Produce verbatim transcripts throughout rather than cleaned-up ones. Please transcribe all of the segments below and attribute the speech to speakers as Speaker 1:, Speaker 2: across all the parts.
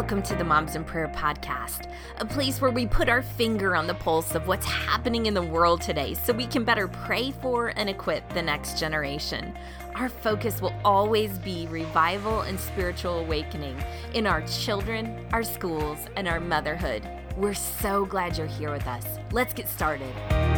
Speaker 1: Welcome to the Moms in Prayer podcast, a place where we put our finger on the pulse of what's happening in the world today so we can better pray for and equip the next generation. Our focus will always be revival and spiritual awakening in our children, our schools, and our motherhood. We're so glad you're here with us. Let's get started.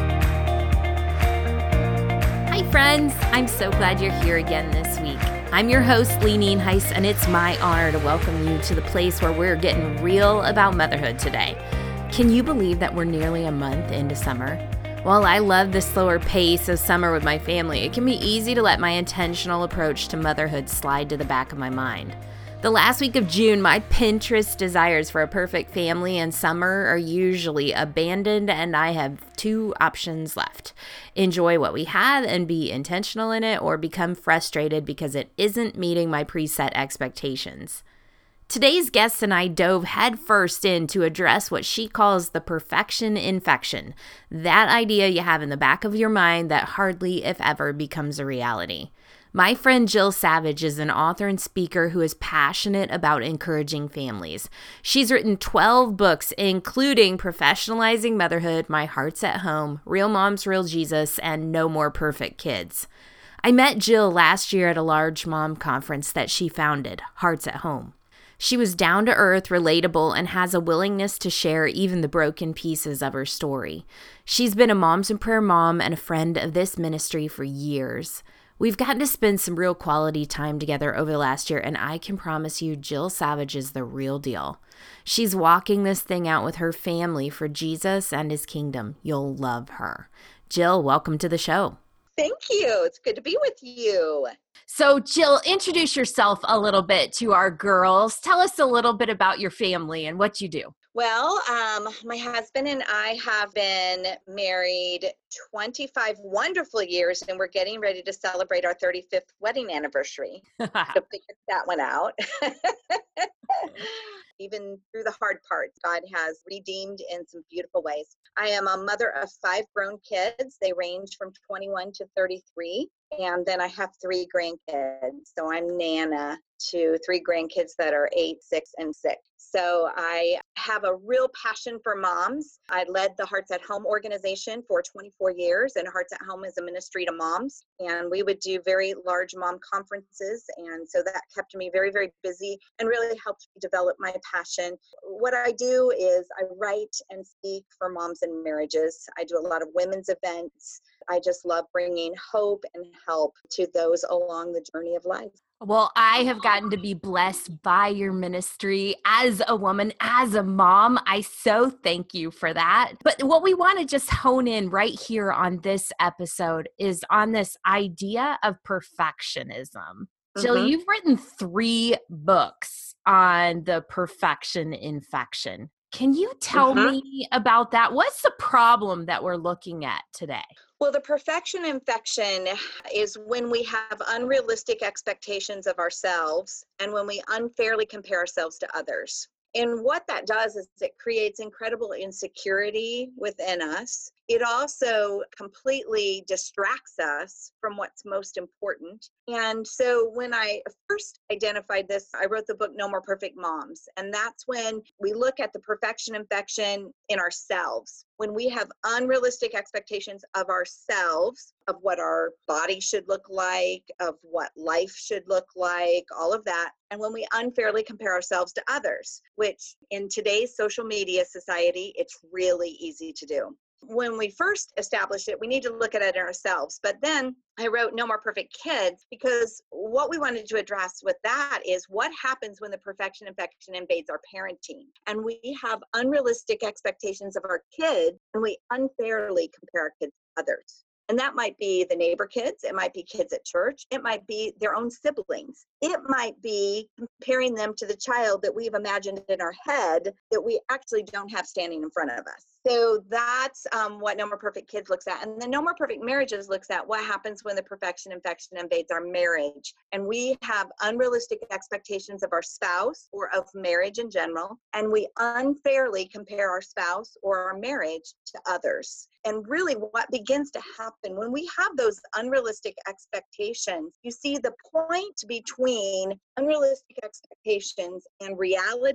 Speaker 1: Hi, friends. I'm so glad you're here again this week. I'm your host, Lee Nienhuis, and it's my honor to welcome you to the place where we're getting real about motherhood today. Can you believe that we're nearly a month into summer? While I love the slower pace of summer with my family, it can be easy to let my intentional approach to motherhood slide to the back of my mind. The last week of June, my Pinterest desires for a perfect family and summer are usually abandoned, and I have two options left. Enjoy what we have and be intentional in it, or become frustrated because it isn't meeting my preset expectations. Today's guest and I dove headfirst in to address what she calls the perfection infection, that idea you have in the back of your mind that hardly, if ever, becomes a reality. My friend Jill Savage is an author and speaker who is passionate about encouraging families. She's written twelve books, including Professionalizing Motherhood, My Heart's at Home, Real Moms, Real Jesus, and No More Perfect Kids. I met Jill last year at a large mom conference that she founded, Hearts at Home. She was down to earth, relatable, and has a willingness to share even the broken pieces of her story. She's been a Moms in Prayer mom and a friend of this ministry for years. We've gotten to spend some real quality time together over the last year, and I can promise you Jill Savage is the real deal. She's walking this thing out with her family for Jesus and his kingdom. You'll love her. Jill, welcome to the show.
Speaker 2: Thank you. It's good to be with you.
Speaker 1: So, Jill, introduce yourself a little bit to our girls. Tell us a little bit about your family and what you do.
Speaker 2: Well, um, my husband and I have been married twenty-five wonderful years, and we're getting ready to celebrate our thirty-fifth wedding anniversary. So figure that one out. Even through the hard parts, God has redeemed in some beautiful ways. I am a mother of five grown kids. They range from twenty-one to thirty-three. And then I have three grandkids. So I'm Nana to three grandkids that are eight, six, and six. So I have a real passion for moms. I led the Hearts at Home organization for twenty-four years, and Hearts at Home is a ministry to moms. And we would do very large mom conferences. And so that kept me very, very busy and really helped me develop my passion. What I do is I write and speak for moms and marriages. I do a lot of women's events. I just love bringing hope and help to those along the journey of life.
Speaker 1: Well, I have gotten to be blessed by your ministry as a woman, as a mom. I so thank you for that. But what we want to just hone in right here on this episode is on this idea of perfectionism. Jill,
Speaker 2: Mm-hmm.
Speaker 1: you've written three books on the perfection infection. Can you tell
Speaker 2: Mm-hmm.
Speaker 1: me about that? What's the problem that we're looking at today?
Speaker 2: Well, the perfection infection is when we have unrealistic expectations of ourselves and when we unfairly compare ourselves to others. And what that does is it creates incredible insecurity within us. It also completely distracts us from what's most important. And so when I first identified this, I wrote the book No More Perfect Moms. And that's when we look at the perfection infection in ourselves. When we have unrealistic expectations of ourselves, of what our body should look like, of what life should look like, all of that. And when we unfairly compare ourselves to others, which in today's social media society, it's really easy to do. When we first established it, we need to look at it ourselves. But then I wrote No More Perfect Kids because what we wanted to address with that is what happens when the perfection infection invades our parenting. And we have unrealistic expectations of our kids and we unfairly compare our kids to others. And that might be the neighbor kids. It might be kids at church. It might be their own siblings. It might be comparing them to the child that we've imagined in our head that we actually don't have standing in front of us. So that's um, what No More Perfect Kids looks at. And then No More Perfect Marriages looks at what happens when the perfection infection invades our marriage. And we have unrealistic expectations of our spouse or of marriage in general. And we unfairly compare our spouse or our marriage to others. And really what begins to happen when we have those unrealistic expectations, you see the point between unrealistic expectations and reality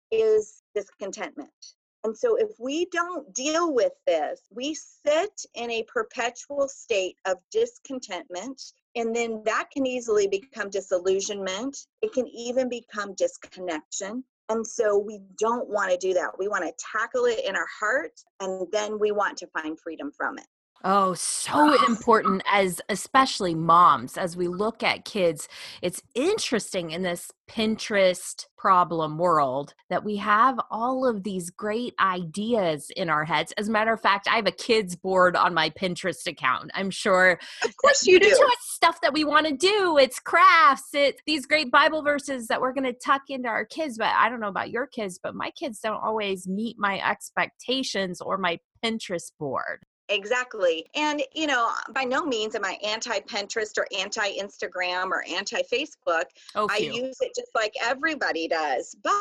Speaker 2: is discontentment. And so if we don't deal with this, we sit in a perpetual state of discontentment, and then that can easily become disillusionment. It can even become disconnection. And so we don't want to do that. We want to tackle it in our heart, and then we want to find freedom from it.
Speaker 1: Oh, so important, as especially moms, as we look at kids. It's interesting in this Pinterest problem world that we have all of these great ideas in our heads. As a matter of fact, I have a kids board on my Pinterest account. I'm sure
Speaker 2: Of course you do.
Speaker 1: It's stuff that we want to do. It's crafts. It's these great Bible verses that we're going to tuck into our kids. But I don't know about your kids, but my kids don't always meet my expectations or my Pinterest board.
Speaker 2: Exactly. And, you know, by no means am I anti-Pinterest or anti-Instagram or anti-Facebook.
Speaker 1: Oh,
Speaker 2: I
Speaker 1: phew.
Speaker 2: use it just like everybody does. But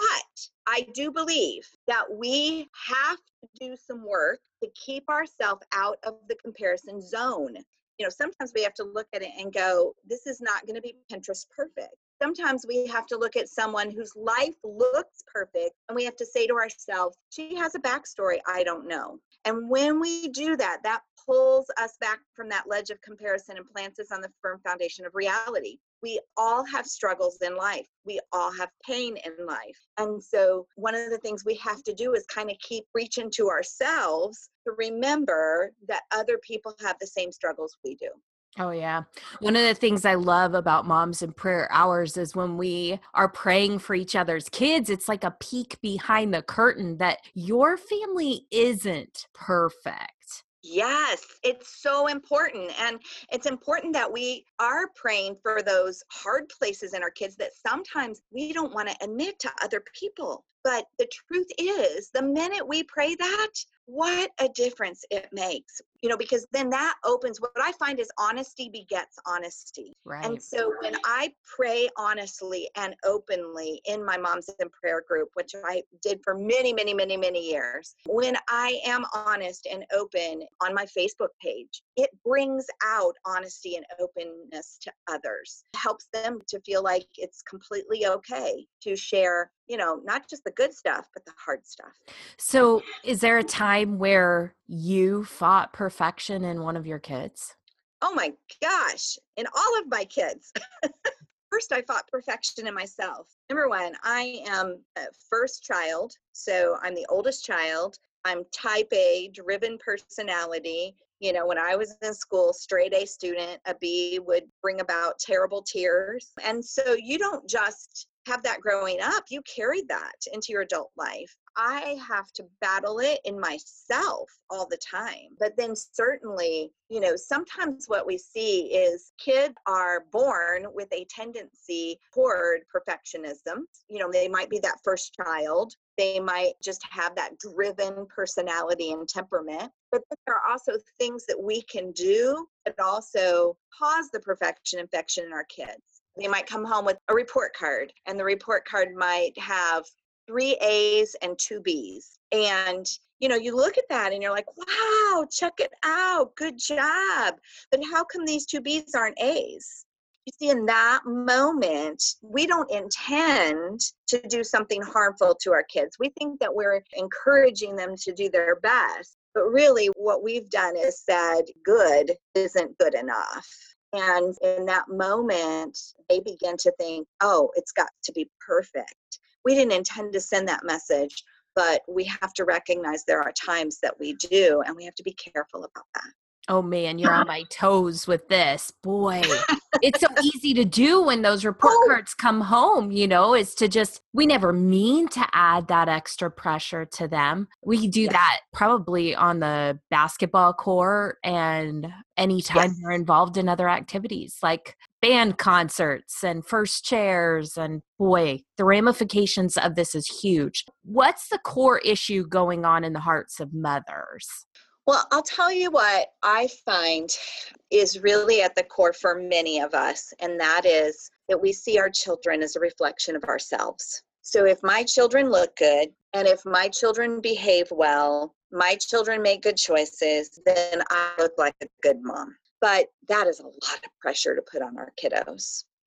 Speaker 2: I do believe that we have to do some work to keep ourselves out of the comparison zone. You know, sometimes we have to look at it and go, this is not going to be Pinterest perfect. Sometimes we have to look at someone whose life looks perfect, and we have to say to ourselves, she has a backstory I don't know. And when we do that, that pulls us back from that ledge of comparison and plants us on the firm foundation of reality. We all have struggles in life. We all have pain in life. And so one of the things we have to do is kind of keep reaching to ourselves to remember that other people have the same struggles we do.
Speaker 1: Oh, yeah. One of the things I love about Moms in Prayer Hours is when we are praying for each other's kids, it's like a peek behind the curtain that your family isn't perfect.
Speaker 2: Yes, it's so important. And it's important that we are praying for those hard places in our kids that sometimes we don't want to admit to other people. But the truth is, the minute we pray that, what a difference it makes. You know, because then that opens, what I find is honesty begets honesty.
Speaker 1: Right.
Speaker 2: And so when I pray honestly and openly in my Moms in Prayer group, which I did for many, many, many, many years, when I am honest and open on my Facebook page, it brings out honesty and openness to others. It helps them to feel like it's completely okay to share, you know, not just the good stuff, but the hard stuff.
Speaker 1: So is there a time where you fought perfection in one of your kids?
Speaker 2: Oh my gosh, in all of my kids. First, I fought perfection in myself. Number one, I am a first child, so I'm the oldest child. I'm type A, driven personality. You know, when I was in school, straight A student, a B would bring about terrible tears. And so you don't just have that growing up, you carried that into your adult life. I have to battle it in myself all the time. But then certainly, you know, sometimes what we see is kids are born with a tendency toward perfectionism. You know, they might be that first child. They might just have that driven personality and temperament. But then there are also things that we can do that also cause the perfection infection in our kids. They might come home with a report card, and the report card might have three A's and two B's. And, you know, you look at that and you're like, wow, check it out. Good job. But how come these two B's aren't A's? You see, in that moment, we don't intend to do something harmful to our kids. We think that we're encouraging them to do their best. But really, what we've done is said, good isn't good enough. And in that moment, they begin to think, oh, it's got to be perfect. We didn't intend to send that message, but we have to recognize there are times that we do, and we have to be careful about that.
Speaker 1: Oh man, you're on my toes with this. Boy, it's so easy to do when those report
Speaker 2: Oh.
Speaker 1: cards come home, you know, is to just, we never mean to add that extra pressure to them. We do
Speaker 2: Yes.
Speaker 1: that probably on the basketball court and anytime
Speaker 2: Yes.
Speaker 1: you're involved in other activities like band concerts and first chairs. And boy, the ramifications of this is huge. What's the core issue going on in the hearts of mothers?
Speaker 2: Well, I'll tell you what I find is really at the core for many of us, and that is that we see our children as a reflection of ourselves. So if my children look good, and if my children behave well, my children make good choices, then I look like a good mom. But that is a lot of pressure to put on our kiddos.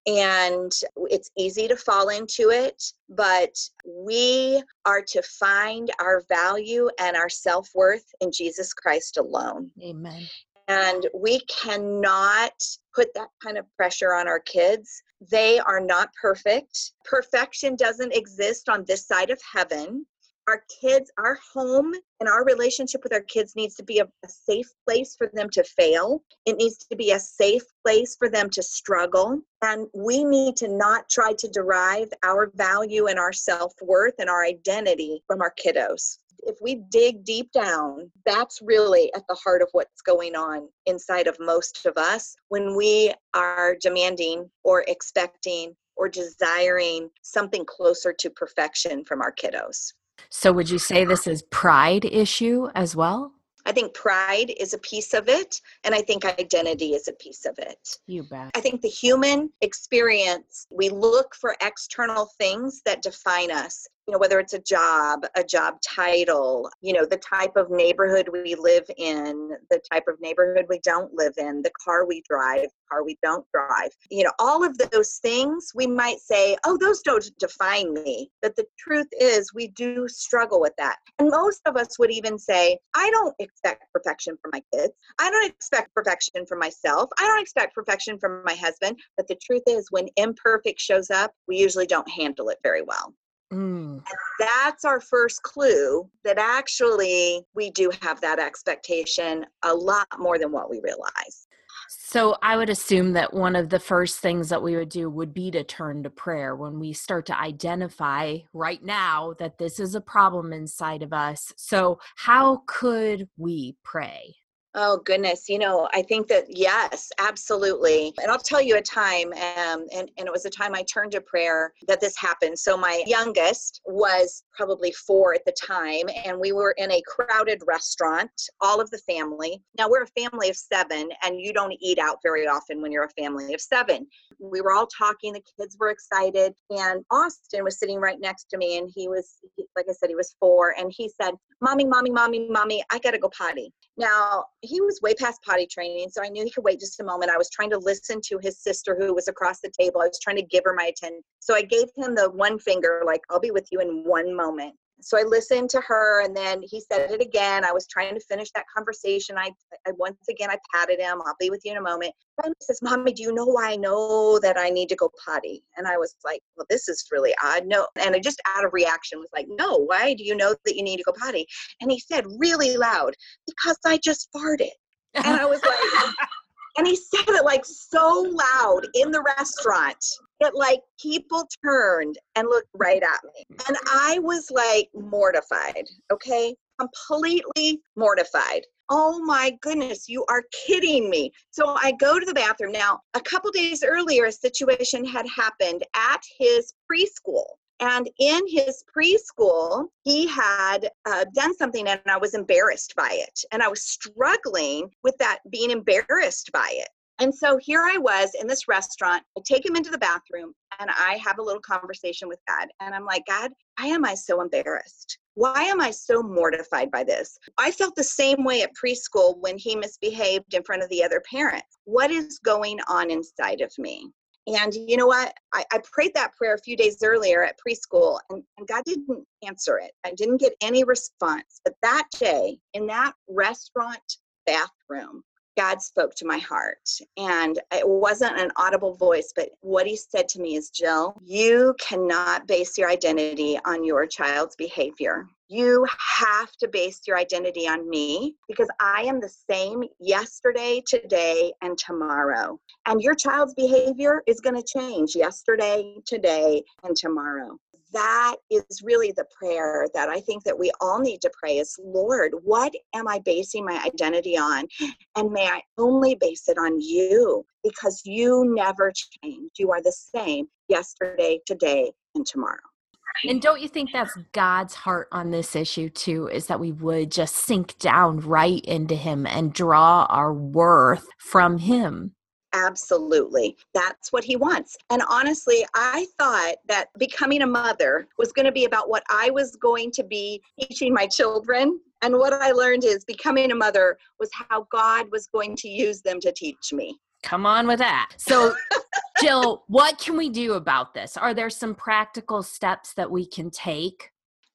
Speaker 2: And it's easy to fall into it, but we are to find our value and our self-worth in Jesus Christ alone.
Speaker 1: Amen.
Speaker 2: And we cannot put that kind of pressure on our kids. They are not perfect. Perfection doesn't exist on this side of heaven. Our kids, our home and our relationship with our kids needs to be a, a safe place for them to fail. It needs to be a safe place for them to struggle. And we need to not try to derive our value and our self-worth and our identity from our kiddos. If we dig deep down, that's really at the heart of what's going on inside of most of us when we are demanding or expecting or desiring something closer to perfection from our kiddos.
Speaker 1: So would you say this is pride issue as well?
Speaker 2: I think pride is a piece of it, and I think identity is a piece of it.
Speaker 1: You bet.
Speaker 2: I think the human experience, we look for external things that define us. You know, whether it's a job, a job title, you know, the type of neighborhood we live in, the type of neighborhood we don't live in, the car we drive, car we don't drive. You know, all of those things we might say, oh, those don't define me. But the truth is we do struggle with that. And most of us would even say, I don't expect perfection from my kids. I don't expect perfection from myself. I don't expect perfection from my husband. But the truth is when imperfect shows up, we usually don't handle it very well.
Speaker 1: Mm.
Speaker 2: And that's our first clue that actually we do have that expectation a lot more than what we realize.
Speaker 1: So I would assume that one of the first things that we would do would be to turn to prayer when we start to identify right now that this is a problem inside of us. So how could we pray?
Speaker 2: Oh, goodness. You know, I think that, yes, absolutely. And I'll tell you a time, um, and, and it was a time I turned to prayer that this happened. So my youngest was probably four at the time, and we were in a crowded restaurant, all of the family. Now, we're a family of seven, and you don't eat out very often when you're a family of seven. We were all talking. The kids were excited, and Austin was sitting right next to me, and he was, like I said, he was four, and he said, Mommy, Mommy, Mommy, Mommy, I got to go potty. Now, he was way past potty training, so I knew he could wait just a moment. I was trying to listen to his sister who was across the table. I was trying to give her my attention. So I gave him the one finger, like, I'll be with you in one moment. So I listened to her, and then he said it again. I was trying to finish that conversation. I, I once again, I patted him. I'll be with you in a moment. And he says, Mommy, do you know why I know that I need to go potty? And I was like, well, this is really odd. No. And I just out of reaction was like, no, why do you know that you need to go potty? And he said really loud, because I just farted. And I was like, and he said it like so loud in the restaurant that like people turned and looked right at me. And I was like mortified, okay? Completely mortified. Oh my goodness, you are kidding me. So I go to the bathroom. Now, a couple days earlier, a situation had happened at his preschool. And in his preschool, he had uh, done something and I was embarrassed by it. And I was struggling with that, being embarrassed by it. And so here I was in this restaurant. I take him into the bathroom and I have a little conversation with God. And I'm like, God, why am I so embarrassed? Why am I so mortified by this? I felt the same way at preschool when he misbehaved in front of the other parents. What is going on inside of me? And you know what? I, I prayed that prayer a few days earlier at preschool, and, and God didn't answer it. I didn't get any response. But that day, in that restaurant bathroom, God spoke to my heart. And it wasn't an audible voice, but what he said to me is, Jill, you cannot base your identity on your child's behavior. You have to base your identity on me because I am the same yesterday, today, and tomorrow. And your child's behavior is going to change yesterday, today, and tomorrow. That is really the prayer that I think that we all need to pray is, Lord, what am I basing my identity on? And may I only base it on you because you never change. You are the same yesterday, today, and tomorrow.
Speaker 1: And don't you think that's God's heart on this issue too, is that we would just sink down right into him and draw our worth from him?
Speaker 2: Absolutely. That's what he wants. And honestly, I thought that becoming a mother was going to be about what I was going to be teaching my children. And what I learned is becoming a mother was how God was going to use them to teach me.
Speaker 1: Come on with that. So Jill, what can we do about this? Are there some practical steps that we can take?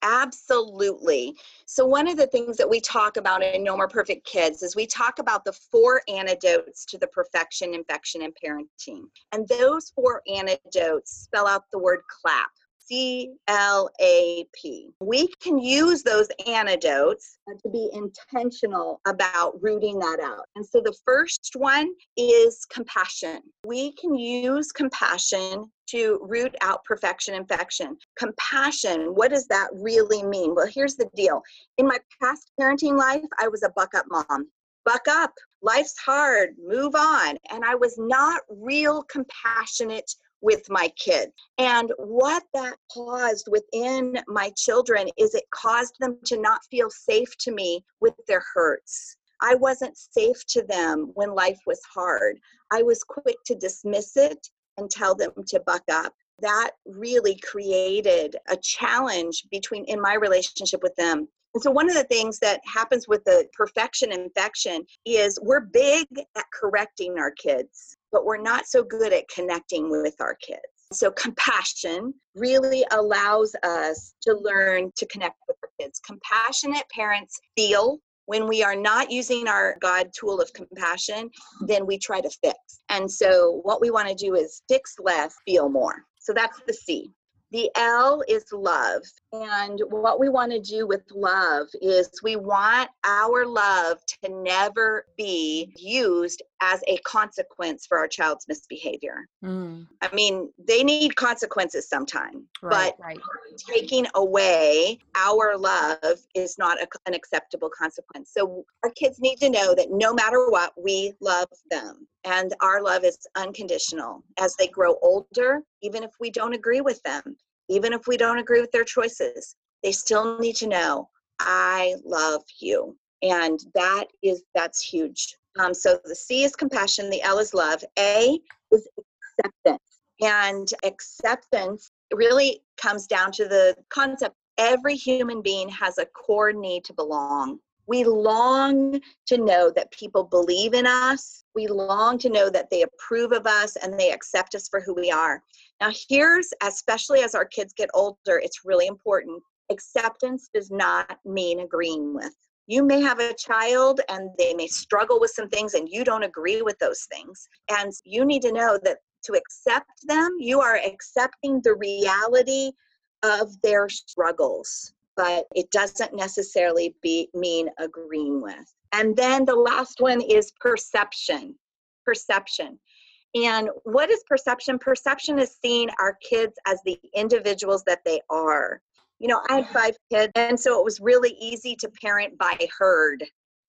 Speaker 2: Absolutely. So one of the things that we talk about in No More Perfect Kids is we talk about the four antidotes to the perfection, infection, and parenting. And those four antidotes spell out the word CLAP. C L A P. We can use those antidotes to be intentional about rooting that out. And so the first one is compassion. We can use compassion to root out perfection, infection. Compassion, what does that really mean? Well, here's the deal. In my past parenting life, I was a buck up mom. Buck up, life's hard, move on. And I was not real compassionate with my kids. And what that caused within my children is it caused them to not feel safe to me with their hurts. I wasn't safe to them when life was hard. I was quick to dismiss it and tell them to buck up. That really created a challenge between in my relationship with them. And so one of the things that happens with the perfection infection is we're big at correcting our kids, but we're not so good at connecting with our kids. So compassion really allows us to learn to connect with our kids. Compassionate parents feel. When we are not using our God tool of compassion, then we try to fix. And so what we want to do is fix less, feel more. So that's the C. The L is love. And what we want to do with love is we want our love to never be used as a consequence for our child's misbehavior. Mm. I mean, they need consequences sometime, right, but right. Taking away our love is not a, an acceptable consequence. So our kids need to know that no matter what, we love them. And our love is unconditional. As they grow older, even if we don't agree with them, even if we don't agree with their choices, they still need to know, I love you. And that is, that's huge. Um, so the C is compassion, the L is love, A is acceptance. And acceptance really comes down to the concept, every human being has a core need to belong. We long to know that people believe in us. We long to know that they approve of us and they accept us for who we are. Now here's, especially as our kids get older, it's really important. Acceptance does not mean agreeing with. You may have a child and they may struggle with some things and you don't agree with those things. And you need to know that to accept them, you are accepting the reality of their struggles. But it doesn't necessarily be, mean agreeing with. And then the last one is perception. Perception. And what is perception? Perception is seeing our kids as the individuals that they are. You know, I had five kids, and so it was really easy to parent by herd.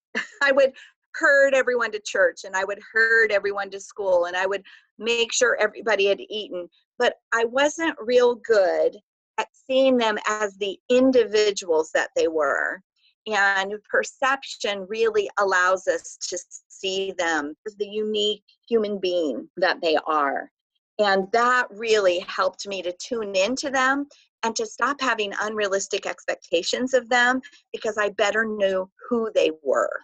Speaker 2: I would herd everyone to church, and I would herd everyone to school, and I would make sure everybody had eaten. But I wasn't real good at seeing them as the individuals that they were. And perception really allows us to see them as the unique human being that they are. And that really helped me to tune into them and to stop having unrealistic expectations of them because I better knew who they were.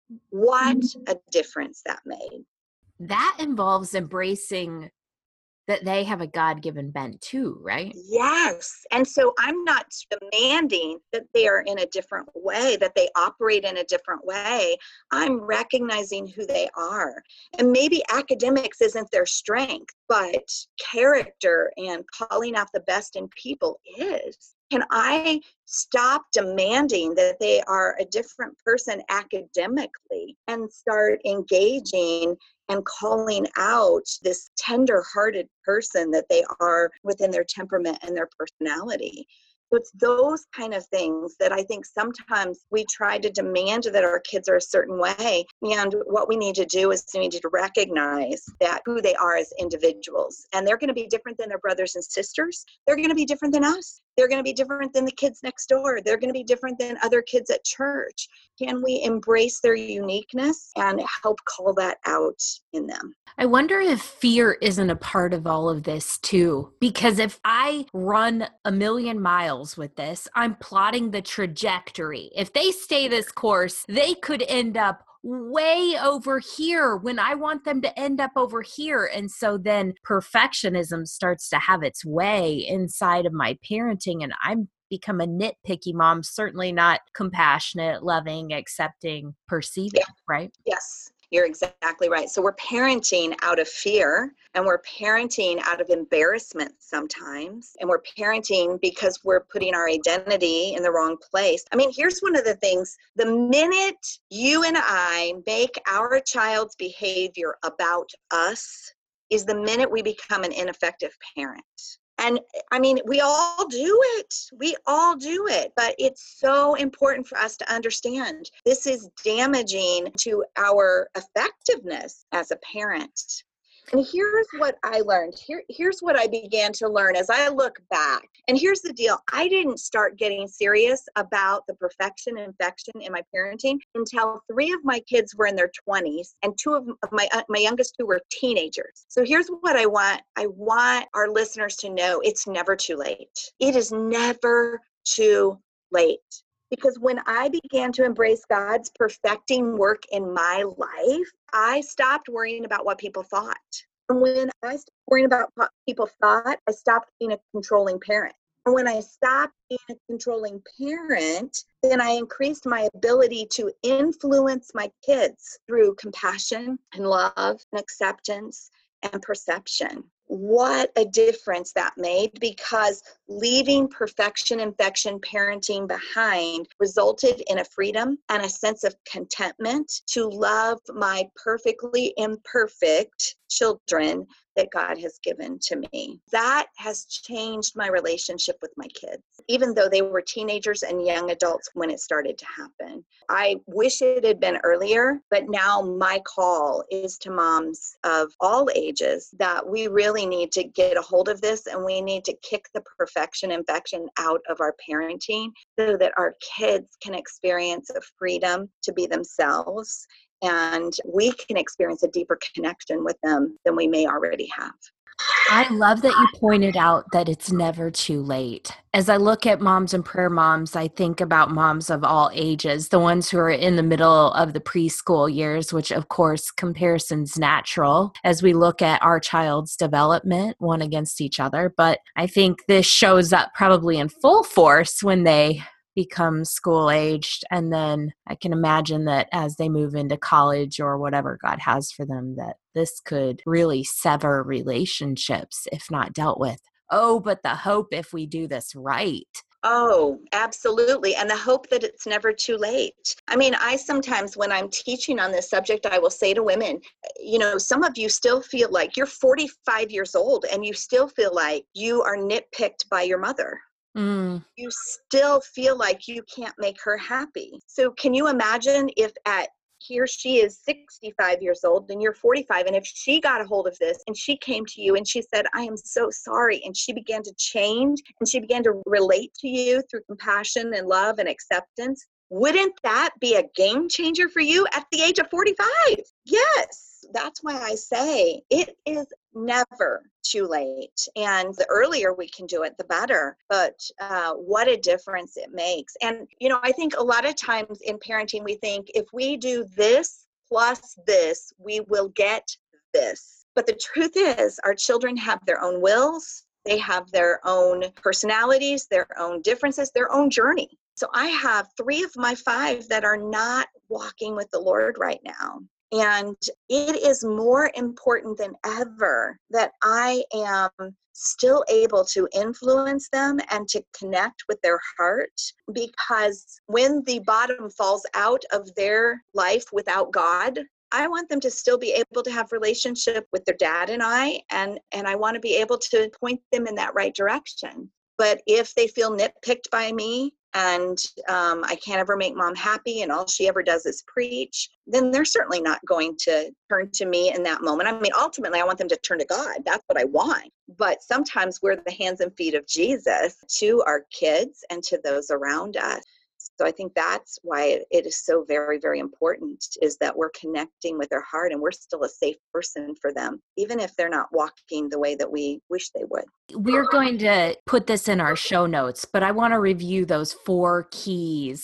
Speaker 2: What a difference that made.
Speaker 1: That involves embracing that they have a God-given bent too, right?
Speaker 2: Yes. And so I'm not demanding that they are in a different way, that they operate in a different way. I'm recognizing who they are. And maybe academics isn't their strength, but character and calling out the best in people is. Can I stop demanding that they are a different person academically and start engaging and calling out this tender-hearted person that they are within their temperament and their personality? So it's those kind of things that I think sometimes we try to demand that our kids are a certain way. And what we need to do is we need to recognize that who they are as individuals. And they're going to be different than their brothers and sisters. They're going to be different than us. They're going to be different than the kids next door. They're going to be different than other kids at church. Can we embrace their uniqueness and help call that out in them?
Speaker 1: I wonder if fear isn't a part of all of this too, because if I run a million miles with this, I'm plotting the trajectory. If they stay this course, they could end up way over here when I want them to end up over here. And so then perfectionism starts to have its way inside of my parenting, and I'm become a nitpicky mom, certainly not compassionate, loving, accepting, perceiving,
Speaker 2: Yeah.
Speaker 1: right?
Speaker 2: Yes, you're exactly right. So we're parenting out of fear, and we're parenting out of embarrassment sometimes, and we're parenting because we're putting our identity in the wrong place. I mean, here's one of the things: the minute you and I make our child's behavior about us is the minute we become an ineffective parent. And I mean, we all do it. We all do it. But it's so important for us to understand this is damaging to our effectiveness as a parent. And here's what I learned. Here, here's what I began to learn as I look back. And here's the deal. I didn't start getting serious about the perfection infection in my parenting until three of my kids were in their twenties, and two of my uh, my youngest two were teenagers. So here's what I want. I want our listeners to know: it's never too late. It is never too late. Because when I began to embrace God's perfecting work in my life, I stopped worrying about what people thought. And when I stopped worrying about what people thought, I stopped being a controlling parent. And when I stopped being a controlling parent, then I increased my ability to influence my kids through compassion and love and acceptance and perception. What a difference that made, because leaving perfection infection parenting behind resulted in a freedom and a sense of contentment to love my perfectly imperfect children that God has given to me. That has changed my relationship with my kids, even though they were teenagers and young adults when it started to happen. I wish it had been earlier, but now my call is to moms of all ages that we really need to get a hold of this, and we need to kick the perfection infection out of our parenting so that our kids can experience a freedom to be themselves, and we can experience a deeper connection with them than we may already have.
Speaker 1: I love that you pointed out that it's never too late. As I look at moms and prayer moms, I think about moms of all ages, the ones who are in the middle of the preschool years, which of course comparison's natural as we look at our child's development one against each other. But I think this shows up probably in full force when they become school aged. And then I can imagine that as they move into college or whatever God has for them, that this could really sever relationships if not dealt with. Oh, but the hope if we do this right.
Speaker 2: Oh, absolutely. And the hope that it's never too late. I mean, I sometimes, when I'm teaching on this subject, I will say to women, you know, some of you still feel like you're forty-five years old and you still feel like you are nitpicked by your mother.
Speaker 1: Mm.
Speaker 2: You still feel like you can't make her happy. So can you imagine if at he or she is sixty-five years old and you're forty-five, and if she got a hold of this and she came to you and she said, I am so sorry, and she began to change and she began to relate to you through compassion and love and acceptance, wouldn't that be a game changer for you at the age of forty-five? Yes. That's why I say it is never too late. And the earlier we can do it, the better. But uh, what a difference it makes. And, you know, I think a lot of times in parenting, we think if we do this plus this, we will get this. But the truth is, our children have their own wills. They have their own personalities, their own differences, their own journey. So I have three of my five that are not walking with the Lord right now. And it is more important than ever that I am still able to influence them and to connect with their heart, because when the bottom falls out of their life without God, I want them to still be able to have relationship with their dad and I, and, and I want to be able to point them in that right direction. But if they feel nitpicked by me and um, I can't ever make mom happy and all she ever does is preach, then they're certainly not going to turn to me in that moment. I mean, ultimately, I want them to turn to God. That's what I want. But sometimes we're the hands and feet of Jesus to our kids and to those around us. So I think that's why it is so very, very important, is that we're connecting with their heart and we're still a safe person for them, even if they're not walking the way that we wish they would.
Speaker 1: We're going to put this in our show notes, but I want to review those four keys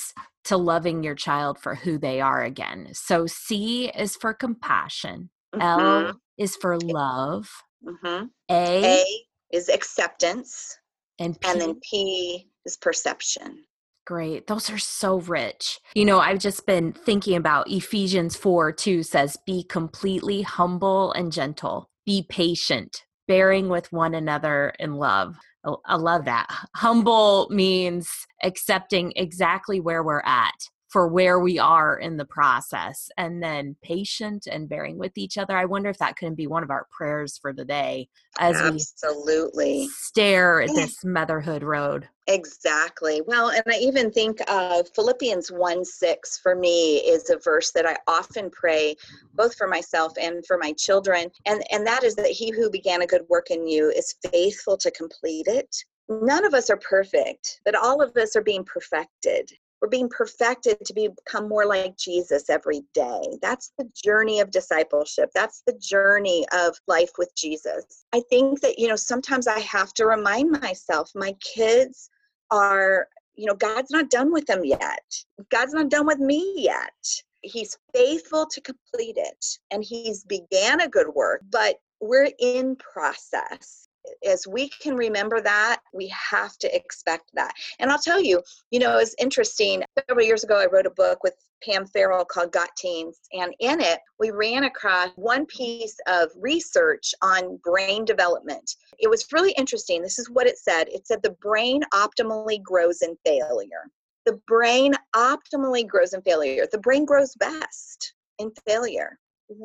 Speaker 1: to loving your child for who they are again. So C is for compassion.
Speaker 2: Mm-hmm.
Speaker 1: L is for love.
Speaker 2: Mm-hmm.
Speaker 1: A
Speaker 2: A is acceptance.
Speaker 1: and
Speaker 2: And
Speaker 1: P.
Speaker 2: then P is perception.
Speaker 1: Great. Those are so rich. You know, I've just been thinking about Ephesians four two says, be completely humble and gentle. Be patient, bearing with one another in love. I I love that. Humble means accepting exactly where we're at for where we are in the process, and then patient and bearing with each other. I wonder if that couldn't be one of our prayers for the day as we
Speaker 2: Absolutely.
Speaker 1: stare at
Speaker 2: Yeah.
Speaker 1: this motherhood road.
Speaker 2: Exactly. Well, and I even think of Philippians one six for me is a verse that I often pray both for myself and for my children. And, and that is that he who began a good work in you is faithful to complete it. None of us are perfect, but all of us are being perfected. We're being perfected to become more like Jesus every day. That's the journey of discipleship. That's the journey of life with Jesus. I think that, you know, sometimes I have to remind myself, my kids are, you know, God's not done with them yet. God's not done with me yet. He's faithful to complete it, and he's began a good work, but we're in process. As we can remember that, we have to expect that. And I'll tell you, you know, it's interesting. Several years ago, I wrote a book with Pam Farrell called Got Teens. And in it, we ran across one piece of research on brain development. It was really interesting. This is what it said. It said the brain optimally grows in failure. The brain optimally grows in failure. The brain grows best in failure.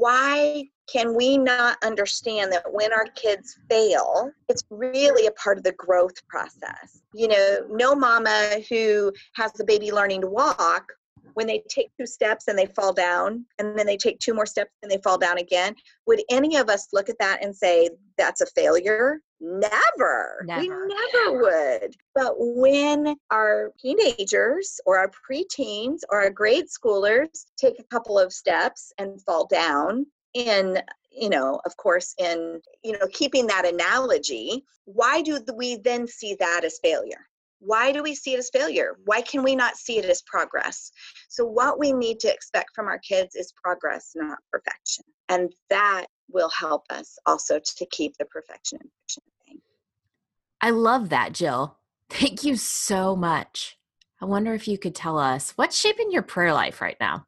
Speaker 2: Why can we not understand that when our kids fail, it's really a part of the growth process? You know, no mama who has the baby learning to walk, when they take two steps and they fall down, and then they take two more steps and they fall down again, would any of us look at that and say, that's a failure? Never.
Speaker 1: Never.
Speaker 2: We never would. But when our teenagers or our preteens or our grade schoolers take a couple of steps and fall down, in, you know, of course, in, you know, keeping that analogy, why do we then see that as failure? Why do we see it as failure? Why can we not see it as progress? So what we need to expect from our kids is progress, not perfection. And that will help us also to keep the perfection and perfection thing.
Speaker 1: I love that, Jill. Thank you so much. I wonder if you could tell us what's shaping your prayer life right now.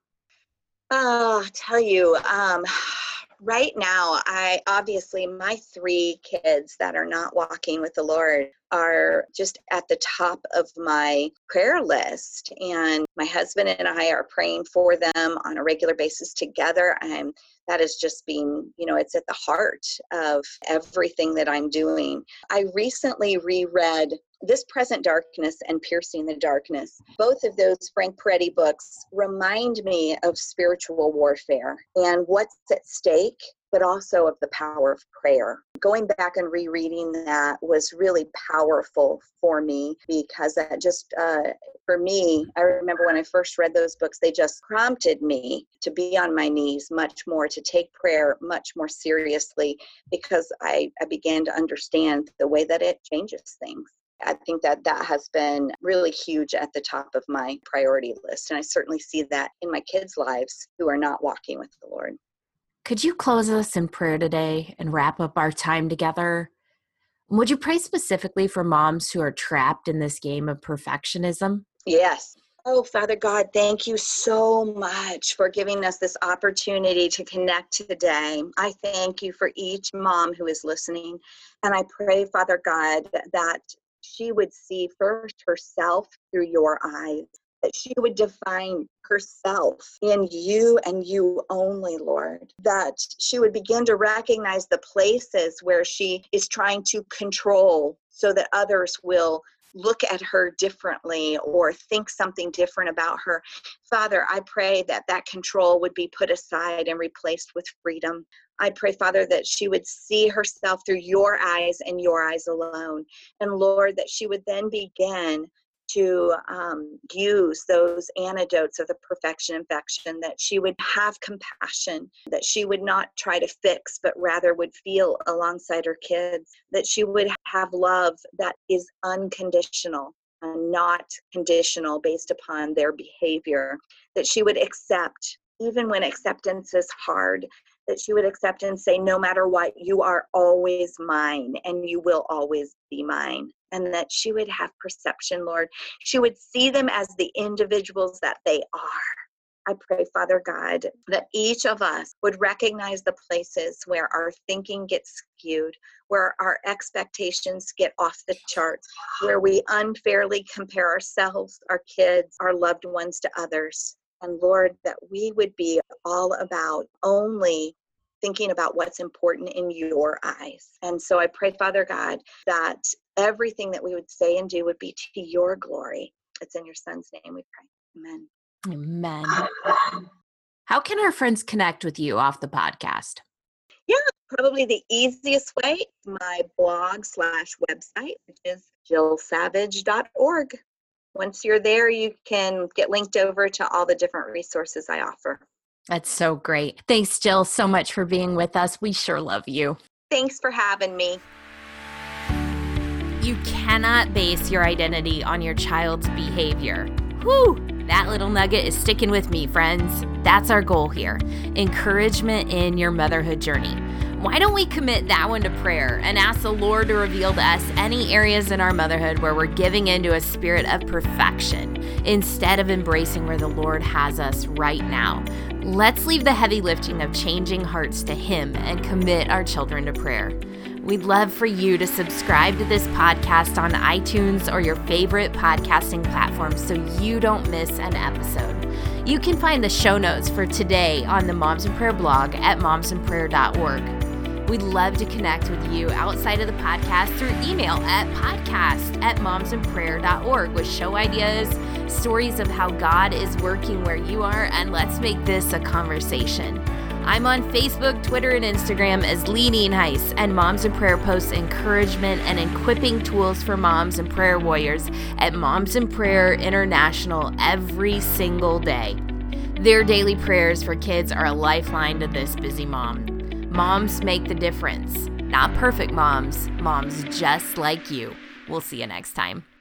Speaker 2: Oh, I'll tell you, um, right now, I obviously, my three kids that are not walking with the Lord are just at the top of my prayer list. And my husband and I are praying for them on a regular basis together. And that is just being, you know, it's at the heart of everything that I'm doing. I recently reread This Present Darkness and Piercing the Darkness. Both of those Frank Peretti books remind me of spiritual warfare and what's at stake, but also of the power of prayer. Going back and rereading that was really powerful for me because that just, uh, for me, I remember when I first read those books, they just prompted me to be on my knees much more, to take prayer much more seriously, because I, I began to understand the way that it changes things. I think that that has been really huge at the top of my priority list. And I certainly see that in my kids' lives who are not walking with the Lord.
Speaker 1: Could you close us in prayer today and wrap up our time together? Would you pray specifically for moms who are trapped in this game of perfectionism?
Speaker 2: Yes. Oh, Father God, thank you so much for giving us this opportunity to connect today. I thank you for each mom who is listening. And I pray, Father God, that she would see first herself through your eyes, that she would define herself in you and you only, Lord, that she would begin to recognize the places where she is trying to control so that others will look at her differently or think something different about her. Father, I pray that that control would be put aside and replaced with freedom. I pray, Father, that she would see herself through your eyes and your eyes alone. And Lord, that she would then begin to um, use those antidotes of the perfection infection, that she would have compassion, that she would not try to fix, but rather would feel alongside her kids, that she would have love that is unconditional. and not conditional based upon their behavior, that she would accept, even when acceptance is hard, that she would accept and say, no matter what, you are always mine and you will always be mine. And that she would have perception, Lord. She would see them as the individuals that they are. I pray, Father God, that each of us would recognize the places where our thinking gets skewed, where our expectations get off the charts, where we unfairly compare ourselves, our kids, our loved ones to others. And Lord, that we would be all about only thinking about what's important in your eyes. And so I pray, Father God, that everything that we would say and do would be to your glory. It's in your Son's name we pray. Amen.
Speaker 1: Amen. How can our friends connect with you off the podcast?
Speaker 2: Yeah, probably the easiest way, my blog slash website, which is jill savage dot org. Once you're there, you can get linked over to all the different resources I offer.
Speaker 1: That's so great. Thanks, Jill, so much for being with us. We sure love you.
Speaker 2: Thanks for having me.
Speaker 1: You cannot base your identity on your child's behavior. Whew! That little nugget is sticking with me, friends. That's our goal here. Encouragement in your motherhood journey. Why don't we commit that one to prayer and ask the Lord to reveal to us any areas in our motherhood where we're giving into a spirit of perfection instead of embracing where the Lord has us right now. Let's leave the heavy lifting of changing hearts to Him and commit our children to prayer. We'd love for you to subscribe to this podcast on iTunes or your favorite podcasting platform so you don't miss an episode. You can find the show notes for today on the Moms in Prayer blog at moms in prayer dot org. We'd love to connect with you outside of the podcast through email at podcast at moms in prayer dot org with show ideas, stories of how God is working where you are, and let's make this a conversation. I'm on Facebook, Twitter, and Instagram as Leaning Heiss, and Moms in Prayer posts encouragement and equipping tools for moms and prayer warriors at Moms in Prayer International every single day. Their daily prayers for kids are a lifeline to this busy mom. Moms make the difference. Not perfect moms, moms just like you. We'll see you next time.